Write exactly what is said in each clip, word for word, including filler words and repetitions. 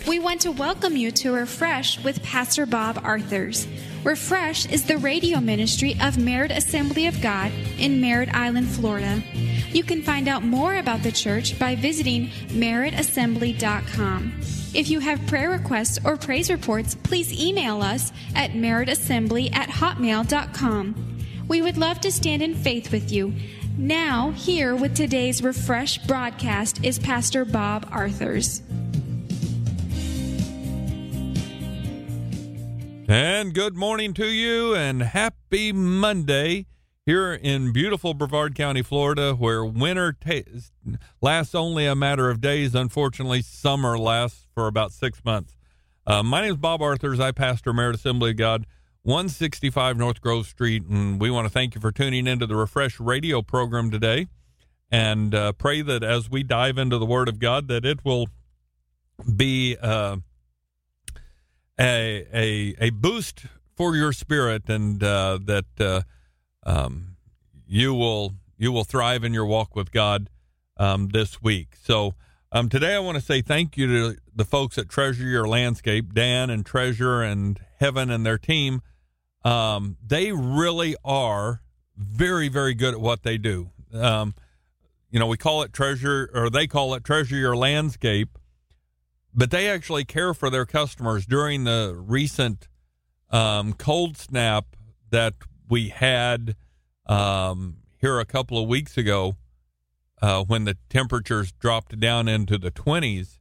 We want to welcome you to Refresh with Pastor Bob Arthurs. Refresh is the radio ministry of Merritt Assembly of God in Merritt Island, Florida. You can find out more about the church by visiting merritt assembly dot com. If you have prayer requests or praise reports, please email us at merrittassembly at hotmail dot com. We would love to stand in faith with you. Now, here with today's Refresh broadcast is Pastor Bob Arthurs. And good morning to you, and happy Monday here in beautiful Brevard County, Florida, where winter ta- lasts only a matter of days. Unfortunately, summer lasts for about six months. Uh, my name is Bob Arthurs. I pastor Merritt Assembly of God, one sixty-five North Grove Street, and we want to thank you for tuning into the Refresh radio program today, and uh, pray that as we dive into the Word of God, that it will be uh, a a a boost for your spirit, and uh, that uh, um, you will you will thrive in your walk with God um, this week. So um, today I want to say thank you to the folks at Treasure Your Landscape, Dan and Treasure and Heaven and their team. Um, they really are very, very good at what they do. Um, you know, we call it Treasure, or they call it Treasure Your Landscape, but they actually care for their customers. During the recent um, cold snap that we had um, here a couple of weeks ago, uh, when the temperatures dropped down into the twenties,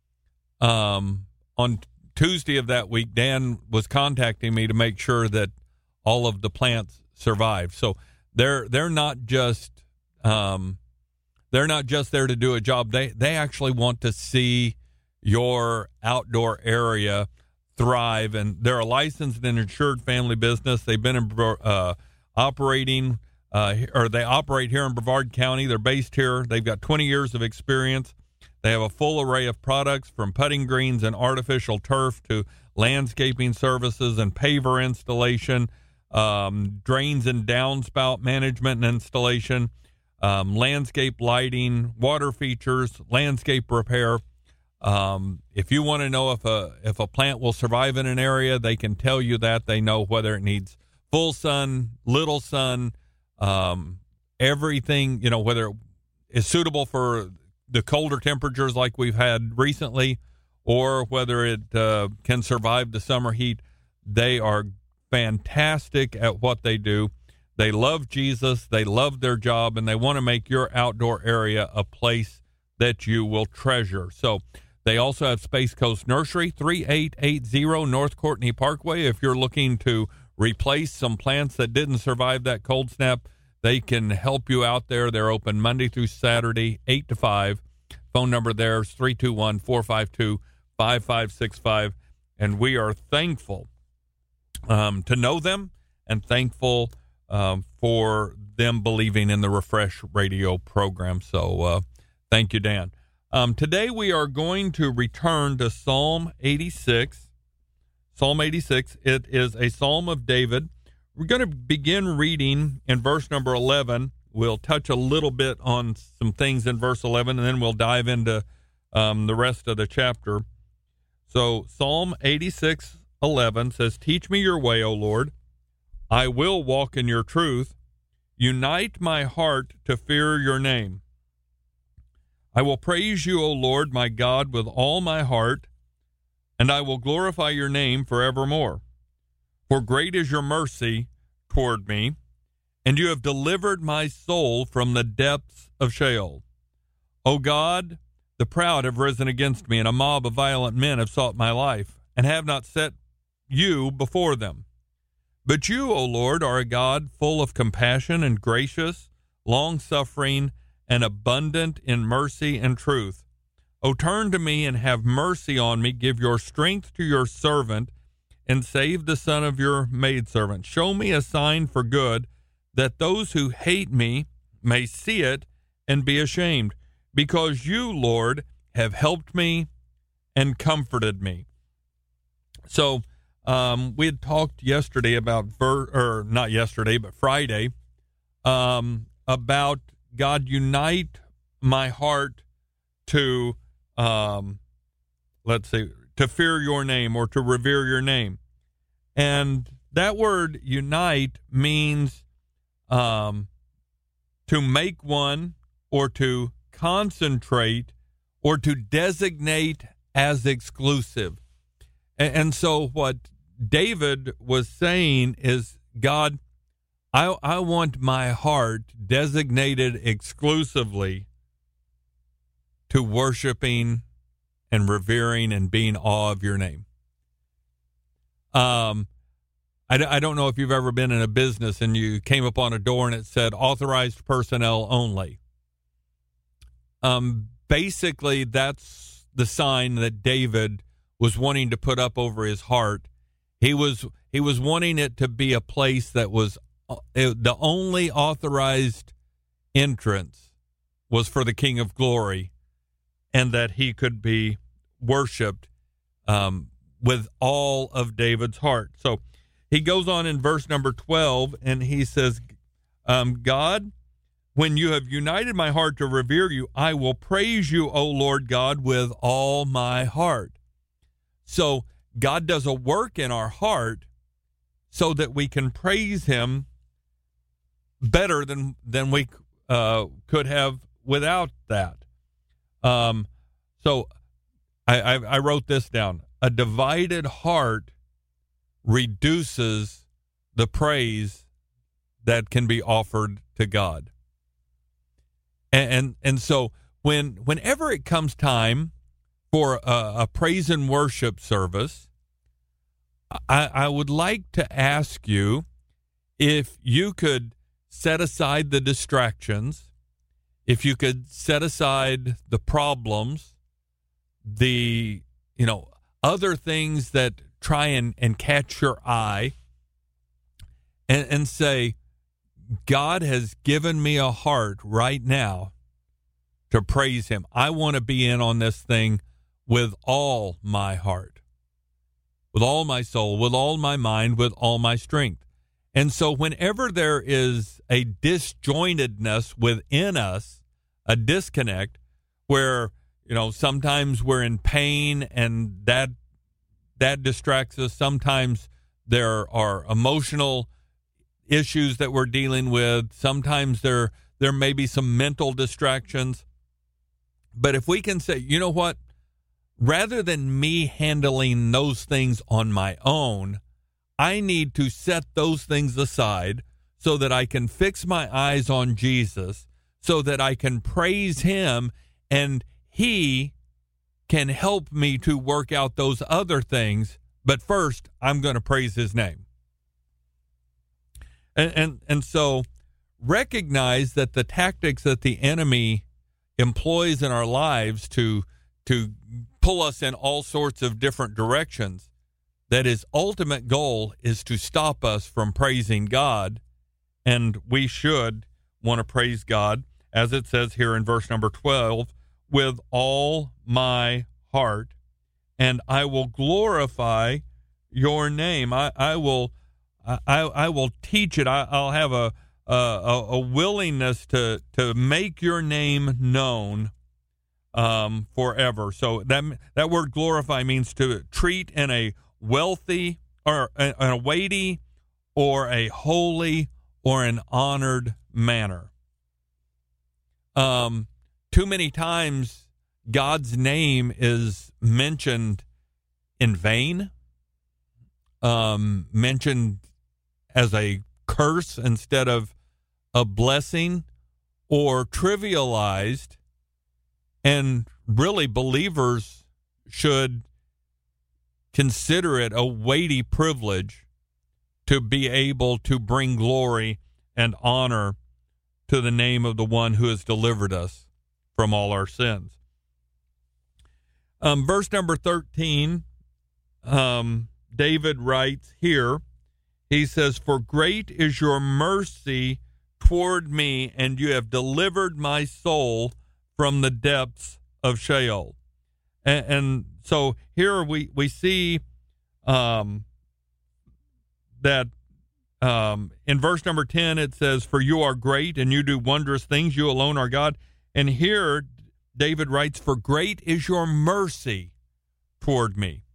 um, on Tuesday of that week, Dan was contacting me to make sure that all of the plants survived. So they're they're not just um, they're not just there to do a job. They they actually want to see your outdoor area thrive, and they're a licensed and insured family business. They've been in, uh, operating, uh, or they operate here in Brevard County. They're based here. They've got twenty years of experience. They have a full array of products, from putting greens and artificial turf to landscaping services and paver installation, um, drains and downspout management and installation, um, landscape lighting, water features, landscape repair. Um, if you want to know if a if a plant will survive in an area, they can tell you that. They know whether it needs full sun, little sun, um, everything, you know, whether it is suitable for the colder temperatures like we've had recently, or whether it uh, can survive the summer heat. They are fantastic at what they do. They love Jesus, they love their job, and they want to make your outdoor area a place that you will treasure. So they also have Space Coast Nursery, thirty-eight eighty North Courtney Parkway. If you're looking to replace some plants that didn't survive that cold snap, they can help you out there. They're open Monday through Saturday, eight to five. Phone number there is three two one, four five two, five five six five. And we are thankful um, to know them, and thankful um, for them believing in the Refresh radio program. So uh, thank you, Dan. Um, today we are going to return to Psalm eighty-six. Psalm eighty-six, it is a Psalm of David. We're going to begin reading in verse number eleven. We'll touch a little bit on some things in verse eleven, and then we'll dive into um, the rest of the chapter. So Psalm eighty-six eleven says, "Teach me your way, O Lord. I will walk in your truth. Unite my heart to fear your name. I will praise you, O Lord, my God, with all my heart, and I will glorify your name forevermore. For great is your mercy toward me, and you have delivered my soul from the depths of Sheol. O God, the proud have risen against me, and a mob of violent men have sought my life, and have not set you before them. But you, O Lord, are a God full of compassion and gracious, long-suffering, and abundant in mercy and truth. O turn to me and have mercy on me. Give your strength to your servant, and save the son of your maidservant. Show me a sign for good, that those who hate me may see it and be ashamed, because you, Lord, have helped me and comforted me." So um, we had talked yesterday about, ver- or not yesterday, but Friday, um, about God, unite my heart to, um, let's see, to fear your name or to revere your name. And that word unite means um, to make one or to concentrate or to designate as exclusive. And, and so what David was saying is, God, I, I want my heart designated exclusively to worshiping and revering and being awe of your name. Um, I, I don't know if you've ever been in a business and you came upon a door and it said authorized personnel only. Um, basically, that's the sign that David was wanting to put up over his heart. He was he was wanting it to be a place that was uh, the only authorized entrance was for the King of Glory, and that he could be worshipped um, with all of David's heart. So he goes on in verse number twelve, and he says, um, God, when you have united my heart to revere you, I will praise you, O Lord God, with all my heart. So God does a work in our heart so that we can praise him better than, than we uh, could have without that. Um, so I, I, I wrote this down. A divided heart reduces the praise that can be offered to God. And, and, and so when, whenever it comes time for a, a praise and worship service, I, I would like to ask you if you could set aside the distractions, if you could set aside the problems, the, you know, other things that try and, and catch your eye, and, and say, God has given me a heart right now to praise him. I want to be in on this thing with all my heart, with all my soul, with all my mind, with all my strength. And so whenever there is a disjointedness within us, a disconnect where, you know, sometimes we're in pain and that that distracts us. Sometimes there are emotional issues that we're dealing with. Sometimes there there may be some mental distractions. But if we can say, you know what, rather than me handling those things on my own, I need to set those things aside so that I can fix my eyes on Jesus, so that I can praise him, and he can help me to work out those other things. But first, I'm going to praise his name. And, and, and so recognize that the tactics that the enemy employs in our lives to, to pull us in all sorts of different directions, that his ultimate goal is to stop us from praising God. And we should want to praise God, as it says here in verse number twelve, with all my heart, and I will glorify your name. I, I will, I, I will teach it. I, I'll have a, a a willingness to to make your name known um, forever. So that that word glorify means to treat in a wealthy or a, a weighty or a holy or an honored manner. Um. Too many times God's name is mentioned in vain, um, mentioned as a curse instead of a blessing, or trivialized. And really, believers should consider it a weighty privilege to be able to bring glory and honor to the name of the one who has delivered us from all our sins. Um, verse number thirteen, um, David writes here, he says, "For great is your mercy toward me, and you have delivered my soul from the depths of Sheol." And, and so here we, we see um, that um, in verse number ten, it says, "For you are great, and you do wondrous things. You alone are God." And here David writes, "For great is your mercy toward me."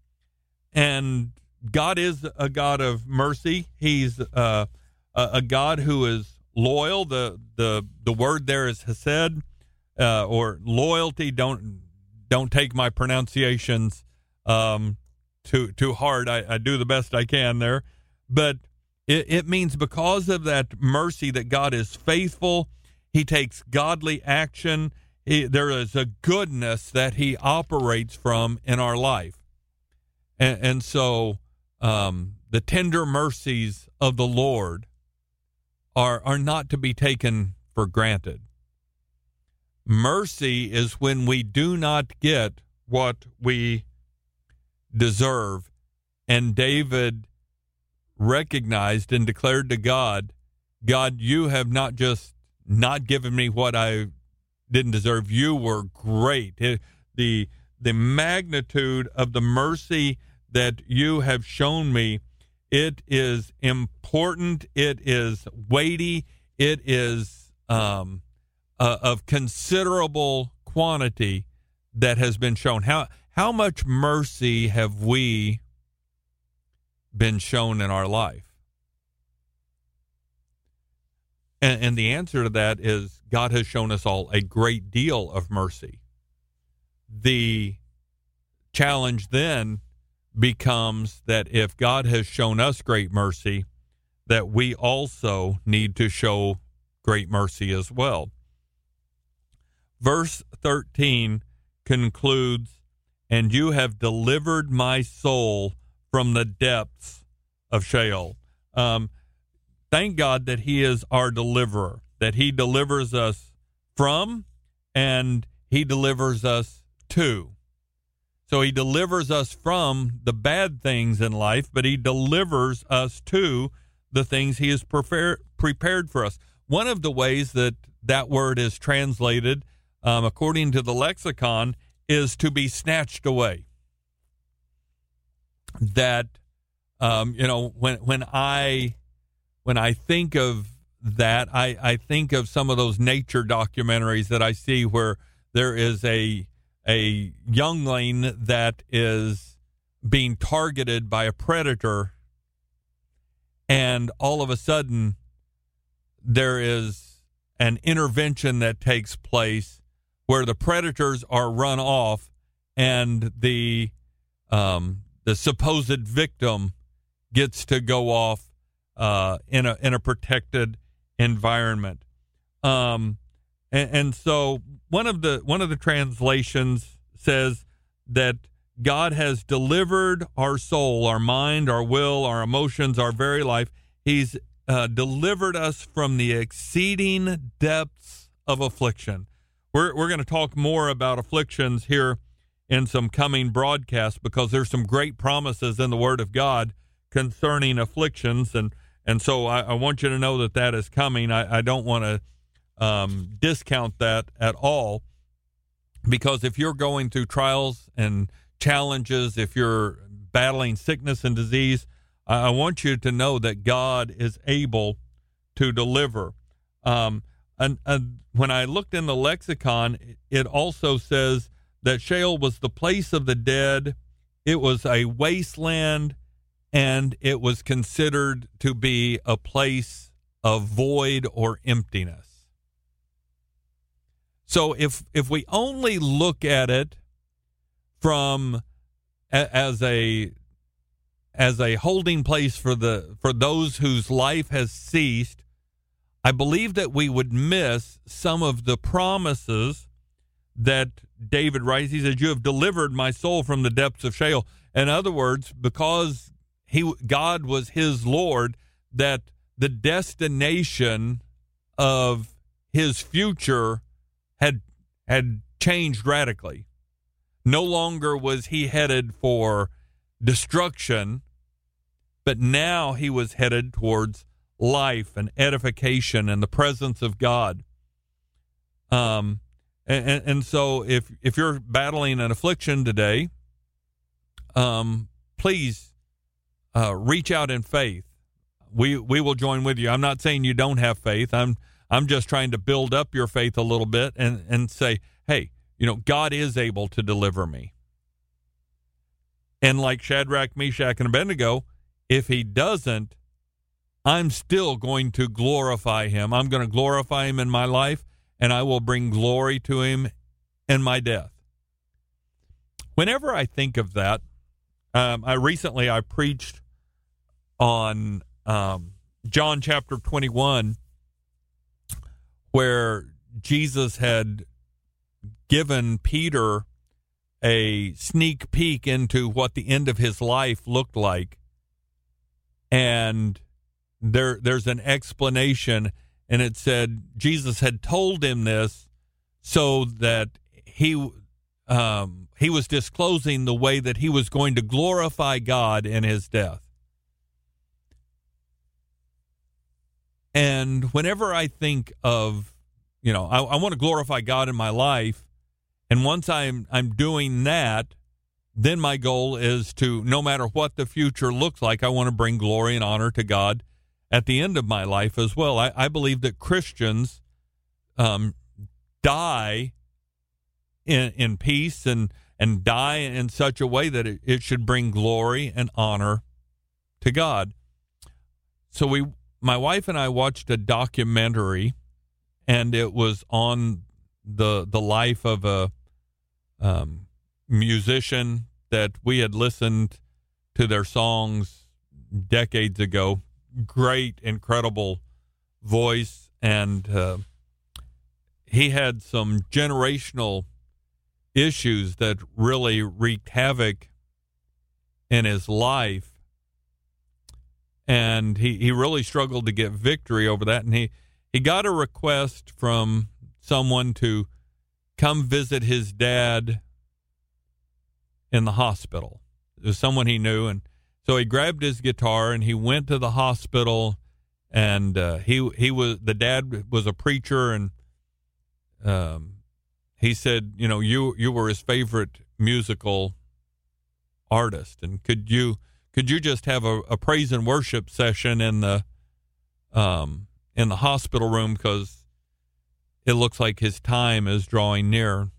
and God is a God of mercy. He's uh, a, a God who is loyal. The the the word there is hesed, uh, or loyalty. Don't don't take my pronunciations um, too too hard. I, I do the best I can there, but it, it means because of that mercy that God is faithful. He takes godly action. He, there is a goodness that he operates from in our life. And, and so um, the tender mercies of the Lord are, are not to be taken for granted. Mercy is when we do not get what we deserve. And David recognized and declared to God, God, you have not just not given me what I didn't deserve. You were great. It, the the magnitude of the mercy that you have shown me, it is important. It is weighty. It is um, uh, of considerable quantity that has been shown. How how much mercy have we been shown in our life? And, and the answer to that is God has shown us all a great deal of mercy. The challenge then becomes that if God has shown us great mercy, that we also need to show great mercy as well. Verse thirteen concludes, and you have delivered my soul from the depths of Sheol. Um, thank God that he is our deliverer, that he delivers us from and he delivers us to. So he delivers us from the bad things in life, but he delivers us to the things he has prepared prepared for us. One of the ways that that word is translated, um, according to the lexicon, is to be snatched away. That, um, you know, when when I when I think of that, I, I think of some of those nature documentaries that I see where there is a a youngling that is being targeted by a predator, and all of a sudden there is an intervention that takes place where the predators are run off and the um, the supposed victim gets to go off uh, in a in a protected environment. Um, and, and so one of the one of the translations says that God has delivered our soul, our mind, our will, our emotions, our very life. He's uh, delivered us from the exceeding depths of affliction. We're we're going to talk more about afflictions here in some coming broadcasts, because there's some great promises in the Word of God concerning afflictions, and and so I, I want you to know that that is coming. I, I don't want to um, discount that at all, because if you're going through trials and challenges, if you're battling sickness and disease, I, I want you to know that God is able to deliver. Um, and, and when I looked in the lexicon, it also says that Sheol was the place of the dead. It was a wasteland, and it was considered to be a place of void or emptiness. So if if we only look at it from a, as a as a holding place for the for those whose life has ceased, I believe that we would miss some of the promises that David writes. He says, "You have delivered my soul from the depths of Sheol." In other words, because he God was his Lord, that the destination of his future had had changed radically. No longer was he headed for destruction, but now he was headed towards life and edification and the presence of God. Um, and, and so if if you're battling an affliction today, um, please uh, reach out in faith. We we will join with you. I'm not saying you don't have faith. I'm I'm just trying to build up your faith a little bit and, and say, hey, you know, God is able to deliver me. And like Shadrach, Meshach, and Abednego, if he doesn't, I'm still going to glorify him. I'm going to glorify him in my life, and I will bring glory to him in my death. Whenever I think of that, um, I recently I preached on um, John chapter twenty-one, where Jesus had given Peter a sneak peek into what the end of his life looked like. And there, there's an explanation, and it said Jesus had told him this so that he, um, he was disclosing the way that he was going to glorify God in his death. And whenever I think of, you know, I, I want to glorify God in my life, and once I'm I'm doing that, then my goal is to, no matter what the future looks like, I want to bring glory and honor to God at the end of my life as well. I, I believe that Christians um, die in in peace and and die in such a way that it, it should bring glory and honor to God. So we, my wife and I, watched a documentary, and it was on the the life of a um, musician that we had listened to their songs decades ago. Great, incredible voice, and uh, he had some generational issues that really wreaked havoc in his life, and he, he really struggled to get victory over that, and he, he got a request from someone to come visit his dad in the hospital. It was someone he knew, and so he grabbed his guitar and he went to the hospital, and uh, he he was the dad was a preacher, and um, he said, you know, you you were his favorite musical artist, and could you could you just have a, a praise and worship session in the um in the hospital room, because it looks like his time is drawing near.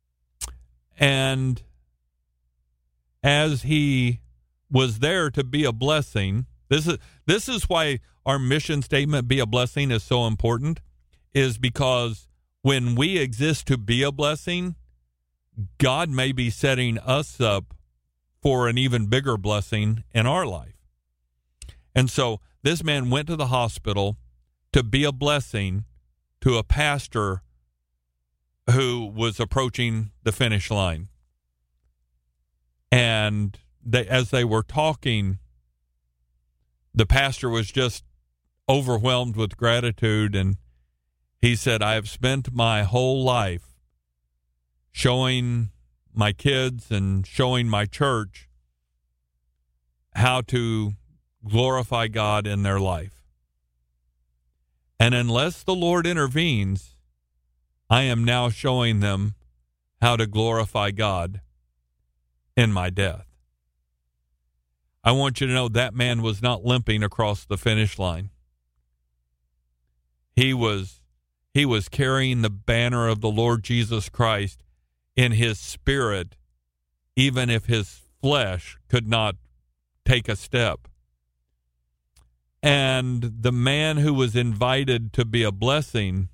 And as he was there to be a blessing, this is this is why our mission statement, be a blessing, is so important, is because when we exist to be a blessing, God may be setting us up for an even bigger blessing in our life. And so this man went to the hospital to be a blessing to a pastor who was approaching the finish line. And they, as they were talking, the pastor was just overwhelmed with gratitude, and he said, I have spent my whole life showing my kids and showing my church how to glorify God in their life. And unless the Lord intervenes, I am now showing them how to glorify God in my death. I want you to know that man was not limping across the finish line. He was he was carrying the banner of the Lord Jesus Christ in his spirit, even if his flesh could not take a step. And the man who was invited to be a blessing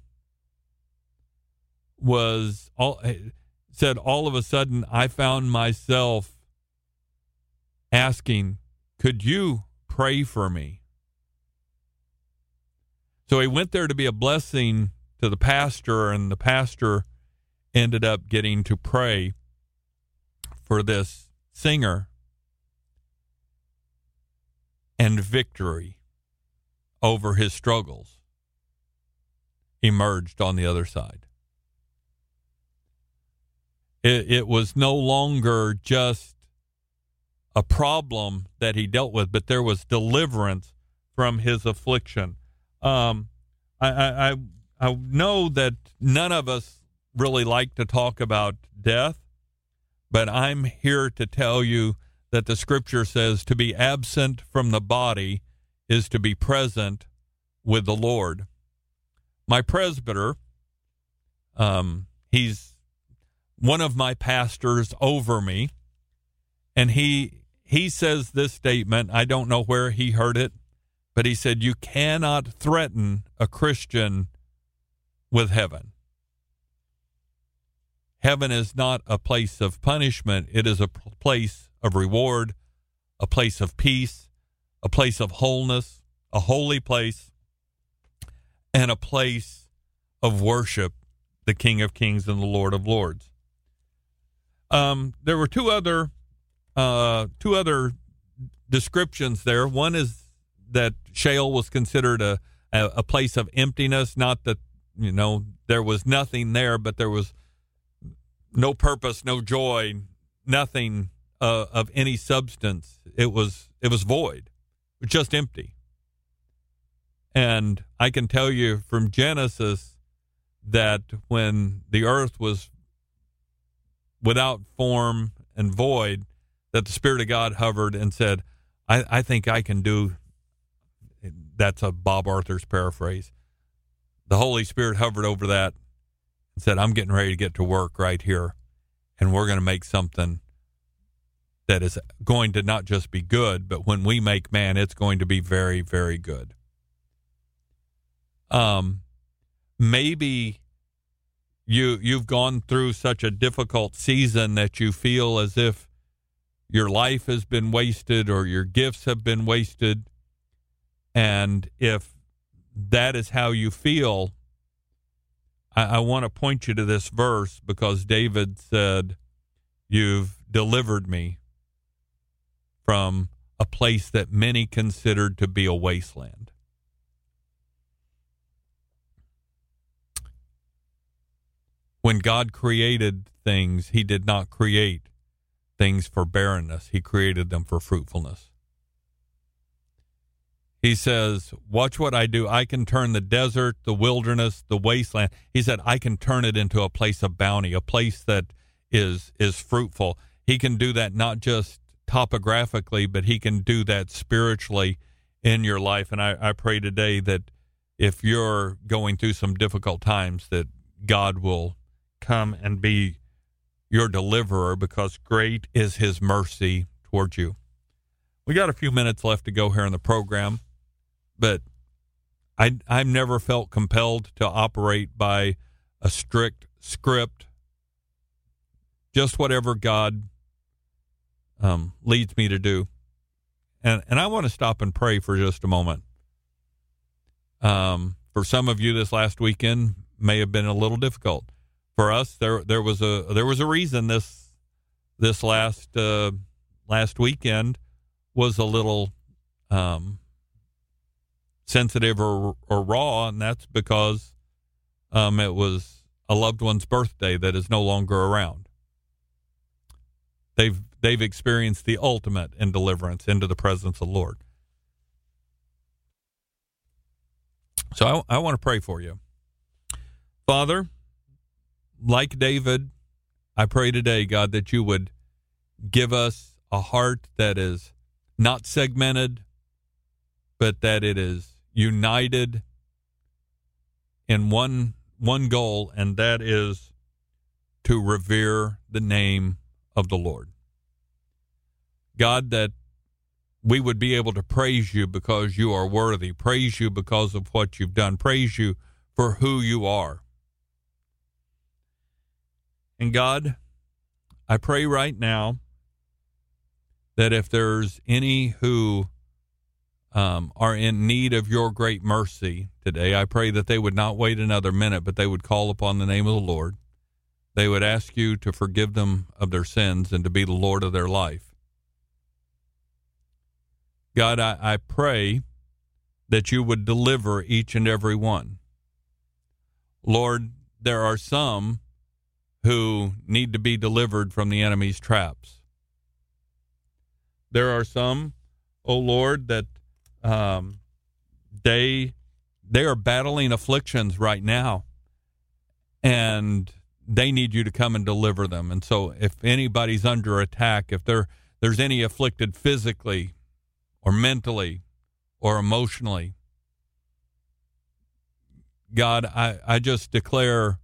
was all, said, all of a sudden, I found myself asking, could you pray for me? So he went there to be a blessing to the pastor, and the pastor ended up getting to pray for this singer, and victory over his struggles emerged on the other side. It, it was no longer just a problem that he dealt with, but there was deliverance from his affliction. Um, I, I, I know that none of us really like to talk about death, but I'm here to tell you that the scripture says to be absent from the body is to be present with the Lord. My presbyter, um, he's one of my pastors over me, and he he says this statement. I don't know where he heard it, but he said, you cannot threaten a Christian with heaven. Heaven is not a place of punishment. It is a place of reward, a place of peace, a place of wholeness, a holy place, and a place of worship, the King of Kings and the Lord of Lords. Um, there were two other uh, two other descriptions there. One is that Sheol was considered a, a, a place of emptiness, not that, you know, there was nothing there, but there was no purpose, no joy, nothing uh, of any substance. It was it was void. It was just empty. And I can tell you from Genesis that when the earth was without form and void, that the Spirit of God hovered and said, I, I think I can do, that's a Bob Arthur's paraphrase. The Holy Spirit hovered over that and said, I'm getting ready to get to work right here, and we're going to make something that is going to not just be good, but when we make man, it's going to be very, very good. Um, maybe you, you've gone through such a difficult season that you feel as if your life has been wasted or your gifts have been wasted. And if that is how you feel, I, I want to point you to this verse, because David said, you've delivered me from a place that many considered to be a wasteland. When God created things, he did not create things for barrenness. He created them for fruitfulness. He says, watch what I do. I can turn the desert, the wilderness, the wasteland. He said, I can turn it into a place of bounty, a place that is is fruitful. He can do that not just topographically, but he can do that spiritually in your life. And I, I pray today that if you're going through some difficult times, that God will come and be your deliverer, because great is his mercy towards you. We got a few minutes left to go here in the program, but I, I've never felt compelled to operate by a strict script. Just whatever God um, leads me to do. And and I want to stop and pray for just a moment. Um, for some of you, this last weekend may have been a little difficult. For us, there there was a there was a reason this this last uh, last weekend was a little um, sensitive or or raw, and that's because um, it was a loved one's birthday that is no longer around. They've they've experienced the ultimate in deliverance into the presence of the Lord. So I, I want to pray for you, Father. Like David, I pray today, God, that you would give us a heart that is not segmented, but that it is united in one one goal, and that is to revere the name of the Lord. God, that we would be able to praise you because you are worthy, praise you because of what you've done, praise you for who you are. And God, I pray right now that if there's any who um, are in need of your great mercy today, I pray that they would not wait another minute, but they would call upon the name of the Lord. They would ask you to forgive them of their sins and to be the Lord of their life. God, I, I pray that you would deliver each and every one. Lord, there are some who need to be delivered from the enemy's traps. There are some, oh Lord, that um, they they are battling afflictions right now, and they need you to come and deliver them. And so if anybody's under attack, if there there's any afflicted physically or mentally or emotionally, God, I, I just declare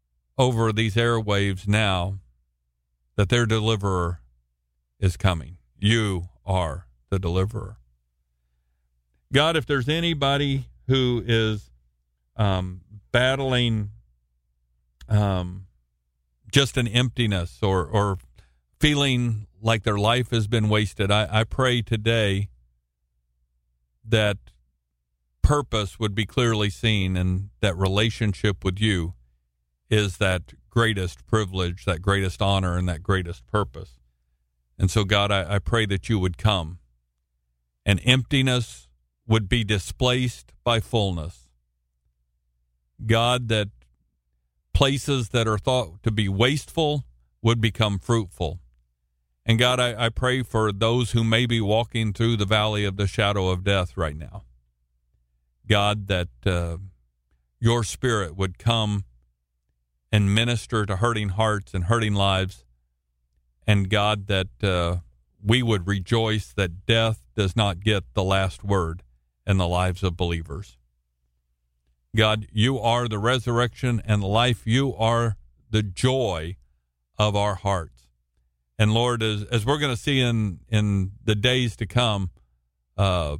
over these airwaves now that their deliverer is coming. You are the deliverer. God, if there's anybody who is um, battling um, just an emptiness or, or feeling like their life has been wasted, I, I pray today that purpose would be clearly seen, and that relationship with you is that greatest privilege, that greatest honor, and that greatest purpose. And so, God, I, I pray that you would come, and emptiness would be displaced by fullness. God, that places that are thought to be wasteful would become fruitful. And God, I, I pray for those who may be walking through the valley of the shadow of death right now. God, that uh, your Spirit would come and minister to hurting hearts and hurting lives. And God, that uh, we would rejoice that death does not get the last word in the lives of believers. God, you are the resurrection and the life. You are the joy of our hearts. And Lord, as, as we're going to see in, in the days to come, uh,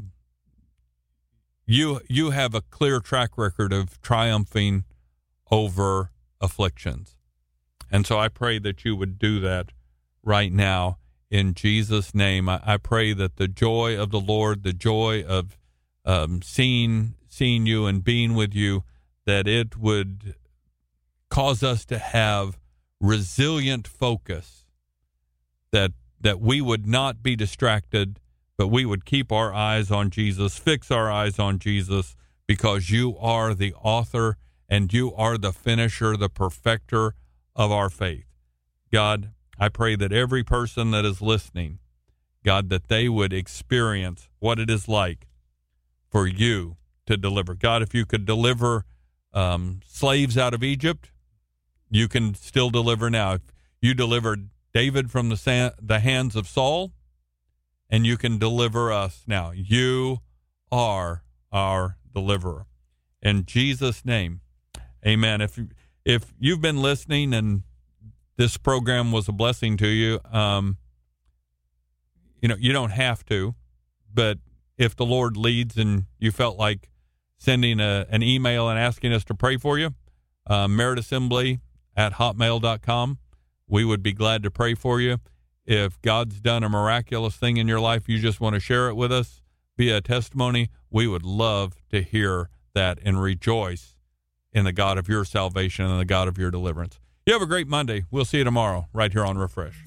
you you have a clear track record of triumphing over afflictions. And so I pray that you would do that right now in Jesus' name. I, I pray that the joy of the Lord, the joy of um, seeing seeing you and being with you, that it would cause us to have resilient focus, that that we would not be distracted, but we would keep our eyes on Jesus, fix our eyes on Jesus, because you are the author and you are the finisher, the perfecter of our faith. God, I pray that every person that is listening, God, that they would experience what it is like for you to deliver. God, if you could deliver um, slaves out of Egypt, you can still deliver now. If you delivered David from the, sa- the hands of Saul, and you can deliver us now. You are our deliverer. In Jesus' name, amen. If, if you've been listening and this program was a blessing to you, um, you know, you don't have to, but if the Lord leads and you felt like sending a, an email and asking us to pray for you, uh, merit assembly at hotmail dot com, we would be glad to pray for you. If God's done a miraculous thing in your life, you just want to share it with us via testimony, we would love to hear that and rejoice in the God of your salvation and the God of your deliverance. You have a great Monday. We'll see you tomorrow right here on Refresh.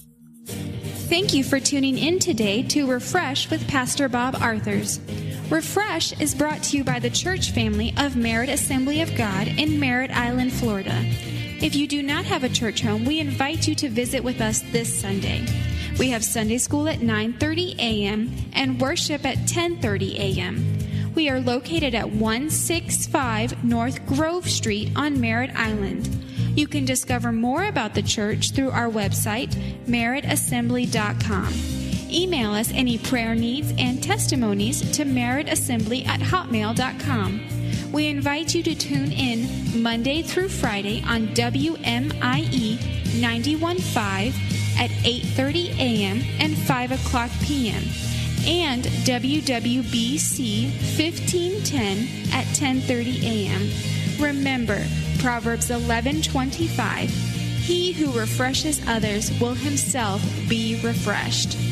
Thank you for tuning in today to Refresh with Pastor Bob Arthurs. Refresh is brought to you by the church family of Merit Assembly of God in Merritt Island, Florida. If you do not have a church home, we invite you to visit with us this Sunday. We have Sunday school at nine thirty a.m. and worship at ten thirty a.m. We are located at one sixty-five North Grove Street on Merritt Island. You can discover more about the church through our website, merit assembly dot com. Email us any prayer needs and testimonies to merit assembly at hotmail dot com. We invite you to tune in Monday through Friday on W M I E ninety-one point five at eight thirty a.m. and five o'clock p.m. and W W B C fifteen ten at ten thirty a.m. Remember, Proverbs eleven twenty-five, he who refreshes others will himself be refreshed.